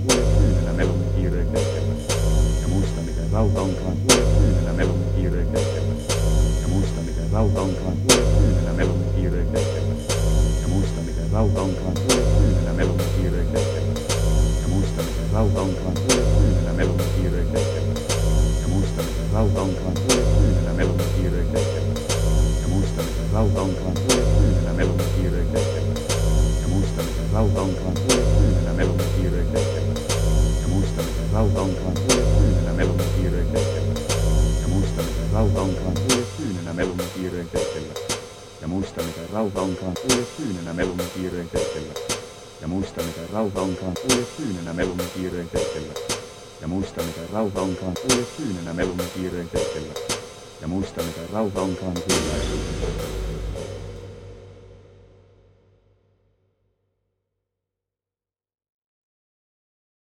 uje tyynenä melun kiireen keskellä. Ja muista miten rauta onkaan uje tyynenä melun kiireen keskellä. Ja muista miten rauta onkaan uje tyynenä melun kiireen keskellä. Ja muista miten rauta onkaan uje tyynenä melun kiireen keskellä. Ja muista miten rauta onkaan uje tyynenä melun kiireen keskellä. Ja muista miten rauta onkaan uje tyynenä melun kiireen keskellä. Ja muista miten rauta onkaan uje tyynenä melun kiireen keskellä. Ja muista miten rauta onkaan uje tyynenä melun kiireen keskellä. Ja muista miten rauta onkaan uje tyynenä melun kiireen keskellä. Ja muista miten rauta onkaan uje tyynenä melun kiireen keskellä. Ja muista miten rauta onkaan uje tyynenä melun kiireen keskellä. Ja muista miten rauta onkaan uje tyynenä melun kiireen keskellä. Ja muista miten rauta onkaan uje tyynenä melun kiireen keskellä. Ja muista miten rauta onkaan hiljaisuudessa.